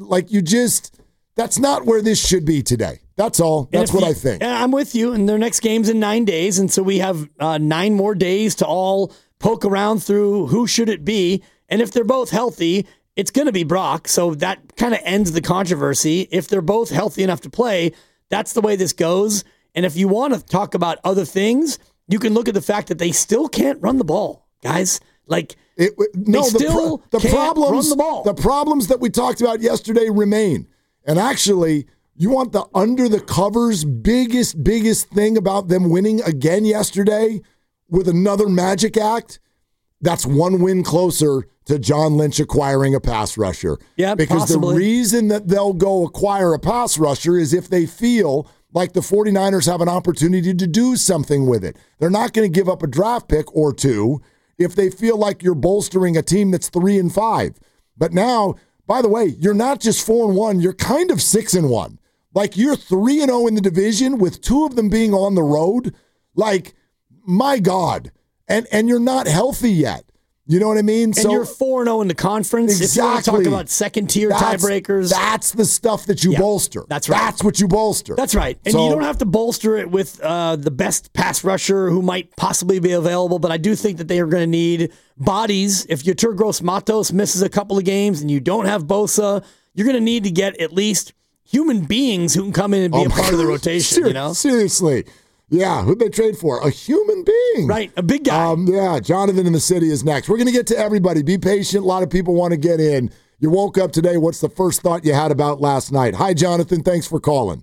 Speaker 8: where this should be today. That's all. That's what I think.
Speaker 12: I'm with you. And their next game's in 9 days, and so we have 9 more days to all poke around through who should it be. And if they're both healthy, it's going to be Brock, so that kind of ends the controversy. If they're both healthy enough to play, that's the way this goes. And if you want to talk about other things, you can look at the fact that they still can't run the ball, guys. They still can't run the ball.
Speaker 8: The problems that we talked about yesterday remain. And actually, you want the under-the-covers biggest thing about them winning again yesterday with another magic act? That's 1 win closer to John Lynch acquiring a pass rusher.
Speaker 12: Yeah,
Speaker 8: because
Speaker 12: possibly.
Speaker 8: The reason that they'll go acquire a pass rusher is if they feel like the 49ers have an opportunity to do something with it. They're not going to give up a draft pick or 2 if they feel like you're bolstering a team that's 3-5. But now, by the way, you're not just 4-1, you're kind of 6-1. You're 3-0 in the division with 2 of them being on the road. My God. And you're not healthy yet. You know what I mean?
Speaker 12: And you're 4-0 in the conference. If you want to talk about second-tier tiebreakers.
Speaker 8: That's the stuff that you bolster.
Speaker 12: That's right.
Speaker 8: That's what you bolster.
Speaker 12: That's right. And you don't have to bolster it with the best pass rusher who might possibly be available, but I do think that they are going to need bodies. If Yetur Gross-Matos misses a couple of games and you don't have Bosa, you're going to need to get at least human beings who can come in and be a part of the rotation.
Speaker 8: Seriously. Yeah, who'd they trade for? A human being.
Speaker 12: Right, a big guy.
Speaker 8: Yeah, Jonathan in the city is next. We're going to get to everybody. Be patient. A lot of people want to get in. You woke up today. What's the first thought you had about last night? Hi, Jonathan. Thanks for calling.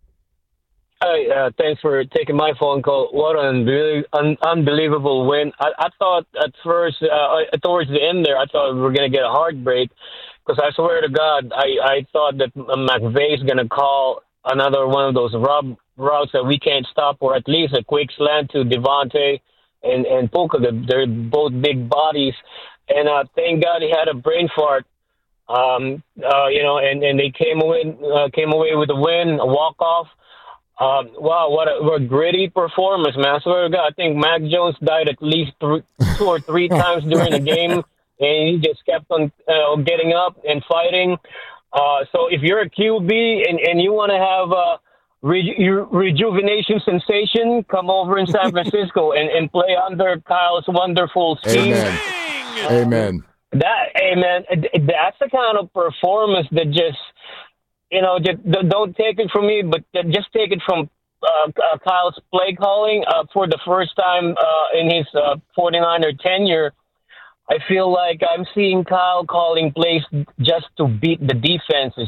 Speaker 19: Hi, thanks for taking my phone call. What an unbelievable win. I thought at first, towards the end there, I thought we were going to get a heartbreak because I swear to God, I thought that McVay's going to call another one of those routes that we can't stop, or at least a quick slant to Devontae and Puka. They're both big bodies, and thank God he had a brain fart. And they came away with a win, a walk off. Wow, what a gritty performance, man! I swear to God, I think Mac Jones died at least 2 or 3 times during the game, and he just kept on getting up and fighting. So if you're a QB and you want to have a rejuvenation sensation, come over in San Francisco and play under Kyle's wonderful scheme.
Speaker 8: Amen.
Speaker 19: That's the kind of performance that just don't take it from me, but just take it from Kyle's play calling for the first time in his 49er tenure. I feel like I'm seeing Kyle calling plays just to beat the defenses.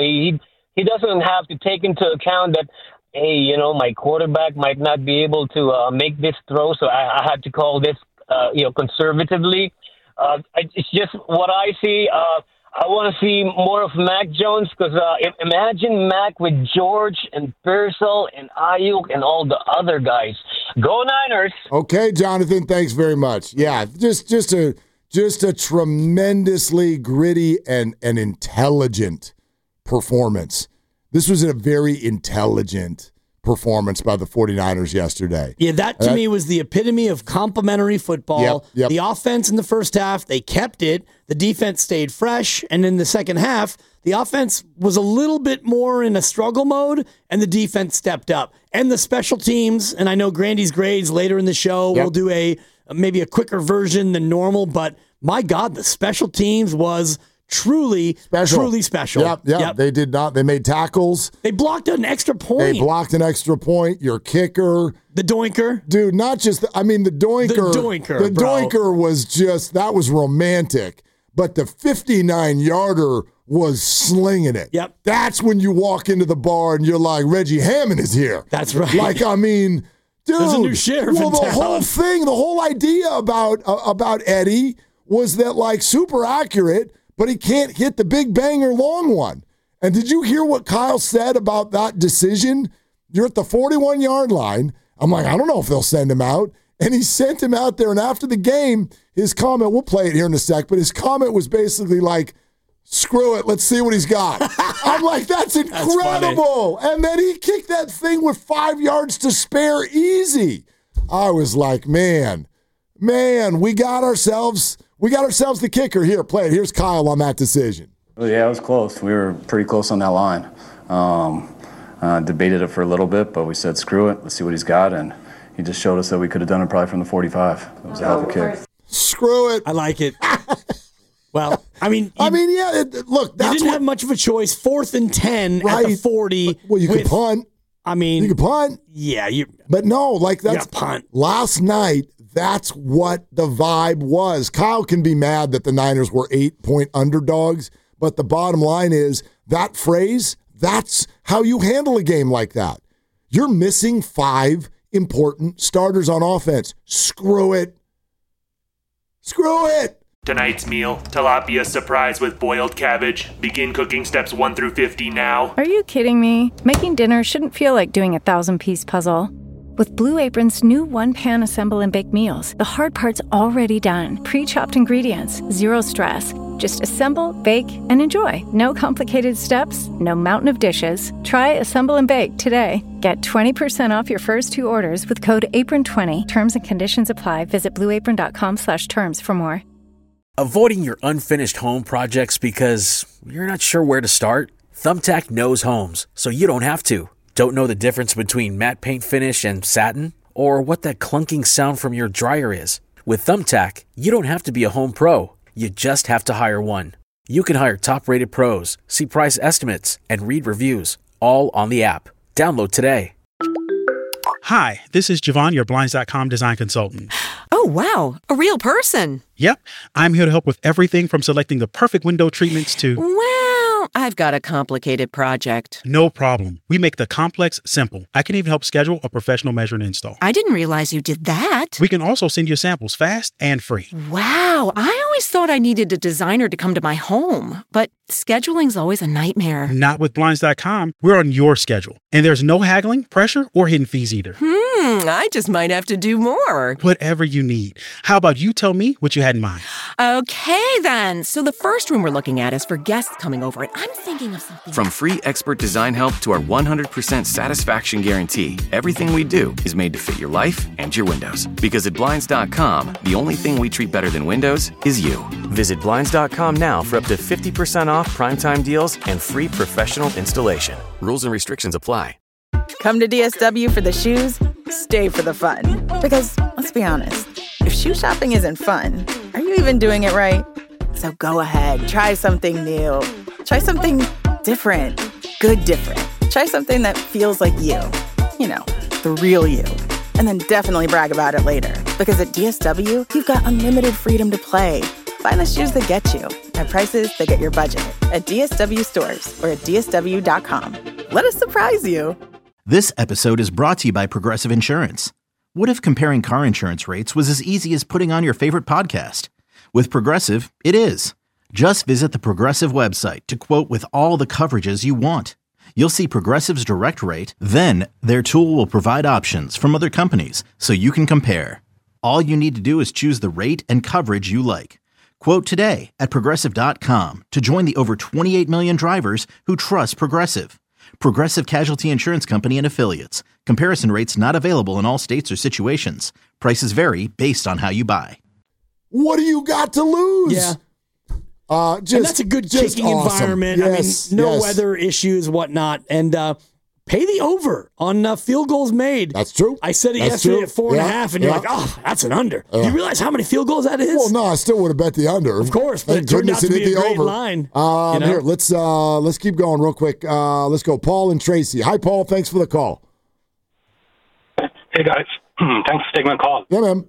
Speaker 19: He doesn't have to take into account that, hey, my quarterback might not be able to make this throw, so I had to call this, conservatively. It's just what I see. I want to see more of Mac Jones because imagine Mac with George and Purcell and Ayuk and all the other guys. Go Niners!
Speaker 8: Okay, Jonathan, thanks very much. Yeah, just a tremendously gritty and intelligent performance. This was a very intelligent performance by the 49ers yesterday.
Speaker 12: Yeah, that to me was the epitome of complimentary football.
Speaker 8: Yep.
Speaker 12: The offense in the first half, they kept it. The defense stayed fresh. And in the second half, the offense was a little bit more in a struggle mode, and the defense stepped up. And the special teams, and I know Grandy's grades later in the show, we'll do maybe a quicker version than normal, but my God, the special teams was truly special.
Speaker 8: Yep. They did not. They made tackles.
Speaker 12: They blocked an extra point.
Speaker 8: Your kicker.
Speaker 12: The doinker.
Speaker 8: Dude, not just, the doinker. The doinker was just, that was romantic. But the 59-yarder was slinging it.
Speaker 12: Yep.
Speaker 8: That's when you walk into the bar and you're like, Reggie Hammond is here.
Speaker 12: That's right.
Speaker 8: Dude.
Speaker 12: There's a new sheriff in town.
Speaker 8: The whole idea about Eddie was that, super accurate, but he can't hit the big banger long one. And did you hear what Kyle said about that decision? You're at the 41-yard line. I'm like, I don't know if they'll send him out. And he sent him out there. And after the game, his comment, we'll play it here in a sec, but his comment was basically like, screw it, let's see what he's got. I'm like, that's incredible. And then he kicked that thing with 5 yards to spare easy. I was like, man, we got ourselves the kicker. Here, play it. Here's Kyle on that decision.
Speaker 20: Well, yeah, it was close. We were pretty close on that line. Debated it for a little bit, but we said, screw it, let's see what he's got. And he just showed us that we could have done it probably from the 45. It was a hell of a kick.
Speaker 8: Screw it.
Speaker 12: I like it. Well, look,
Speaker 8: that's
Speaker 12: you didn't have much of a choice. 4th and 10 at the 40.
Speaker 8: Well, you could punt.
Speaker 12: You
Speaker 8: could punt.
Speaker 12: Yeah,
Speaker 8: but no, that's
Speaker 12: punt.
Speaker 8: Last night. That's what the vibe was. Kyle can be mad that the Niners were 8-point underdogs, but the bottom line is that phrase, that's how you handle a game like that. You're missing 5 important starters on offense. Screw it.
Speaker 21: Tonight's meal, tilapia surprise with boiled cabbage. Begin cooking steps 1 through 50 now.
Speaker 1: Are you kidding me? Making dinner shouldn't feel like doing a 1,000-piece puzzle. With Blue Apron's new one-pan assemble and bake meals, the hard part's already done. Pre-chopped ingredients, zero stress. Just assemble, bake, and enjoy. No complicated steps, no mountain of dishes. Try Assemble and Bake today. Get 20% off your first 2 orders with code APRON20. Terms and conditions apply. Visit blueapron.com/terms for more.
Speaker 11: Avoiding your unfinished home projects because you're not sure where to start? Thumbtack knows homes, so you don't have to. Don't know the difference between matte paint finish and satin? Or what that clunking sound from your dryer is? With Thumbtack, you don't have to be a home pro. You just have to hire one. You can hire top-rated pros, see price estimates, and read reviews, all on the app. Download today.
Speaker 13: Hi, this is Javon, your Blinds.com design consultant.
Speaker 14: Oh, wow. A real person.
Speaker 13: Yep, I'm here to help with everything from selecting the perfect window treatments to...
Speaker 14: Well, I've got a complicated project.
Speaker 13: No problem. We make the complex simple. I can even help schedule a professional measure and install.
Speaker 14: I didn't realize you did that.
Speaker 13: We can also send you samples fast and free.
Speaker 14: Wow, I always thought I needed a designer to come to my home, but scheduling's always a nightmare.
Speaker 13: Not with Blinds.com. We're on your schedule. And there's no haggling, pressure, or hidden fees either.
Speaker 14: I just might have to do more.
Speaker 13: Whatever you need. How about you tell me what you had in mind?
Speaker 14: Okay, then. So the first room we're looking at is for guests coming over, and I'm thinking of something.
Speaker 4: From free expert design help to our 100% satisfaction guarantee, everything we do is made to fit your life and your windows. Because at Blinds.com, the only thing we treat better than windows is you. Visit Blinds.com now for up to 50% off primetime deals and free professional installation. Rules and restrictions apply.
Speaker 15: Come to DSW for the shoes, stay for the fun. Because, let's be honest, if shoe shopping isn't fun, are you even doing it right? So go ahead, try something new. Try something different. Good different. Try something that feels like you. You know, the real you. And then definitely brag about it later. Because at DSW, you've got unlimited freedom to play. Find the shoes that get you at prices that get your budget at DSW stores or at DSW.com. Let us surprise you.
Speaker 5: This episode is brought to you by Progressive Insurance. What if comparing car insurance rates was as easy as putting on your favorite podcast? With Progressive, it is. Just visit the Progressive website to quote with all the coverages you want. You'll see Progressive's direct rate, then their tool will provide options from other companies so you can compare. All you need to do is choose the rate and coverage you like. Quote today at Progressive.com to join the over 28 million drivers who trust Progressive. Progressive Casualty Insurance Company and Affiliates. Comparison rates not available in all states or situations. Prices vary based on how you buy.
Speaker 8: What do you got to lose?
Speaker 12: Yeah. And that's a good kicking environment.
Speaker 8: Yes,
Speaker 12: I mean, no weather issues, whatnot. And pay the over on field goals made.
Speaker 8: That's true.
Speaker 12: I said it yesterday at 4.5, and you're like, oh, that's an under. Do you realize how many field goals that is?
Speaker 8: Well, no, I still would have bet the under.
Speaker 12: Of course, but
Speaker 8: thank
Speaker 12: it turned
Speaker 8: goodness
Speaker 12: out to
Speaker 8: it
Speaker 12: be
Speaker 8: hit
Speaker 12: a
Speaker 8: the
Speaker 12: great
Speaker 8: over.
Speaker 12: line.
Speaker 8: Here, let's keep going real quick. Let's go. Paul and Tracy. Hi, Paul. Thanks for the call.
Speaker 2: Hey, guys. Thanks for taking my call.
Speaker 8: Yeah, man.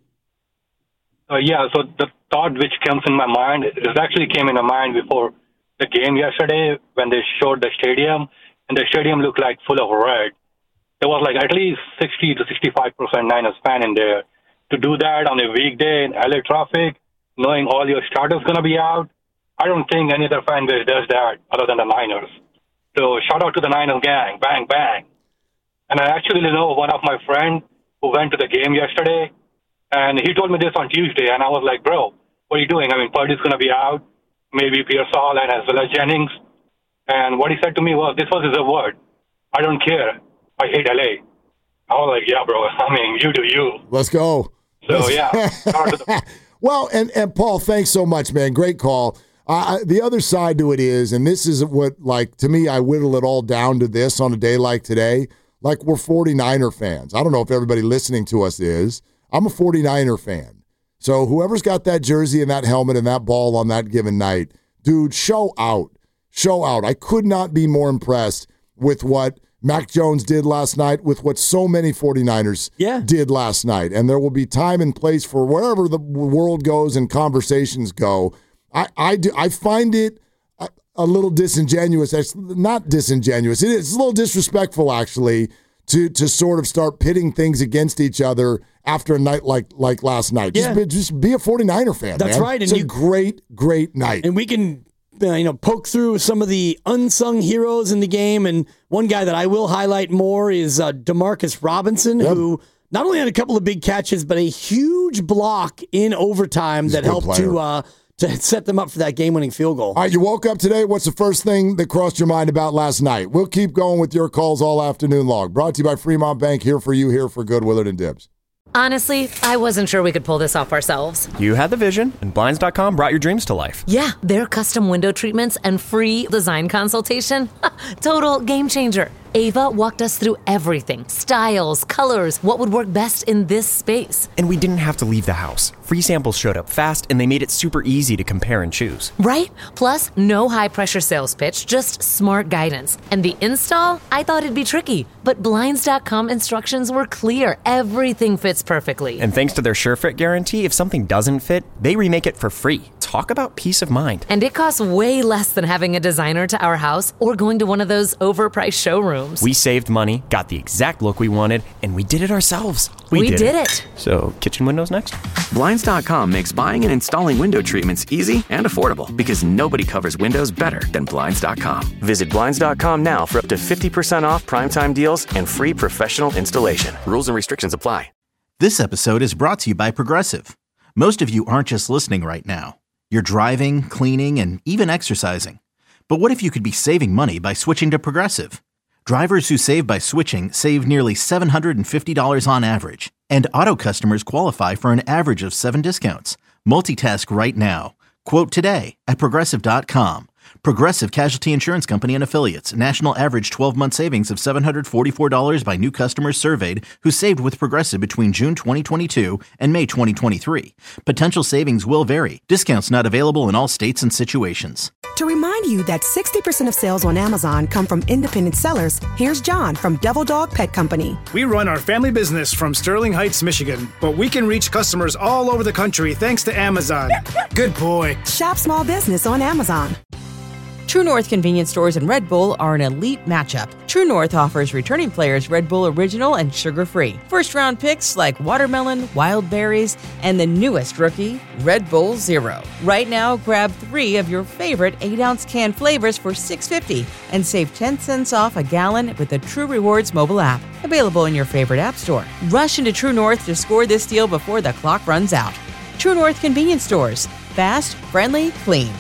Speaker 2: So the thought which comes in my mind, it actually came in my mind before the game yesterday when they showed the stadium, and the stadium looked like full of red. There was like at least 60 to 65% Niners fan in there. To do that on a weekday in LA traffic, knowing all your starters going to be out, I don't think any other fan base does that other than the Niners. So shout out to the Niners gang, bang, bang. And I actually know one of my friends who went to the game yesterday, and he told me this on Tuesday, and I was like, bro, what are you doing? I mean, Purdy's going to be out, maybe Pearsall and as well as Jennings. And what he said to me was, this was his word, I don't care. I hate LA. I was like, yeah, bro. I mean, you do you.
Speaker 8: Let's go.
Speaker 2: So, yeah.
Speaker 8: Well, and Paul, thanks so much, man. Great call. The other side to it is, and this is what, like, to me, I whittle it all down to this on a day like today. Like, we're 49er fans. I don't know if everybody listening to us is. I'm a 49er fan. So whoever's got that jersey and that helmet and that ball on that given night, dude, show out. Show out. I could not be more impressed with what Mac Jones did last night, with what so many 49ers did last night. And there will be time and place for wherever the world goes and conversations go. I find it a little disingenuous. It's not disingenuous. It's a little disrespectful, actually, to sort of start pitting things against each other after a night like last night. Just be a 49er fan,
Speaker 12: That's
Speaker 8: man.
Speaker 12: right.
Speaker 8: It's a great night.
Speaker 12: And we can poke through some of the unsung heroes in the game. And one guy that I will highlight more is Demarcus Robinson, who not only had a couple of big catches, but a huge block in overtime that helped to set them up for that game-winning field goal.
Speaker 8: All right, you woke up today. What's the first thing that crossed your mind about last night? We'll keep going with your calls all afternoon long. Brought to you by Fremont Bank, here for you, here for good, Willard and Dibbs.
Speaker 10: Honestly, I wasn't sure we could pull this off ourselves.
Speaker 3: You had the vision, and Blinds.com brought your dreams to life.
Speaker 10: Yeah, their custom window treatments and free design consultation. Total game changer. Ava walked us through everything. Styles, colors, what would work best in this space.
Speaker 3: And we didn't have to leave the house. Free samples showed up fast, and they made it super easy to compare and choose.
Speaker 10: Right? Plus, no high-pressure sales pitch, just smart guidance. And the install? I thought it'd be tricky. But Blinds.com instructions were clear. Everything fits perfectly.
Speaker 3: And thanks to their SureFit guarantee, if something doesn't fit, they remake it for free. Talk about peace of mind.
Speaker 10: And it costs way less than having a designer to our house or going to one of those overpriced showrooms.
Speaker 3: We saved money, got the exact look we wanted, and we did it ourselves.
Speaker 10: We did it.
Speaker 3: So, kitchen windows next?
Speaker 4: Blinds.com makes buying and installing window treatments easy and affordable because nobody covers windows better than Blinds.com. Visit Blinds.com now for up to 50% off primetime deals and free professional installation. Rules and restrictions apply.
Speaker 5: This episode is brought to you by Progressive. Most of you aren't just listening right now. You're driving, cleaning, and even exercising. But what if you could be saving money by switching to Progressive? Drivers who save by switching save nearly $750 on average. And auto customers qualify for an average of 7 discounts. Multitask right now. Quote today at Progressive.com. Progressive Casualty Insurance Company and Affiliates. National average 12-month savings of $744 by new customers surveyed who saved with Progressive between June 2022 and May 2023. Potential savings will vary. Discounts not available in all states and situations.
Speaker 22: To remind you that 60% of sales on Amazon come from independent sellers, here's John from Devil Dog Pet Company.
Speaker 23: We run our family business from Sterling Heights, Michigan, but we can reach customers all over the country thanks to Amazon. Good boy.
Speaker 22: Shop small business on Amazon.
Speaker 24: True North convenience stores and Red Bull are an elite matchup. True North offers returning players Red Bull Original and sugar-free. First-round picks like watermelon, wild berries, and the newest rookie, Red Bull Zero. Right now, grab 3 of your favorite 8-ounce can flavors for $6.50 and save 10 cents off a gallon with the True Rewards mobile app. Available in your favorite app store. Rush into True North to score this deal before the clock runs out. True North convenience stores. Fast, friendly, clean.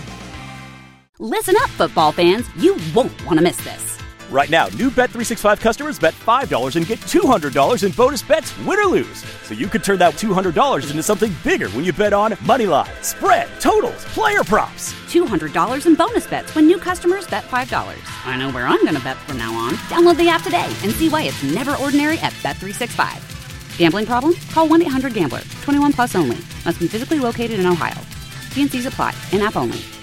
Speaker 25: Listen up, football fans. You won't want to miss this.
Speaker 26: Right now, new Bet365 customers bet $5 and get $200 in bonus bets, win or lose. So you could turn that $200 into something bigger when you bet on money line, spread, totals, player props.
Speaker 25: $200 in bonus bets when new customers bet $5. I know where I'm going to bet from now on. Download the app today and see why it's never ordinary at Bet365. Gambling problem? Call 1-800-GAMBLER. 21 plus only. Must be physically located in Ohio. T&Cs apply. In-app only.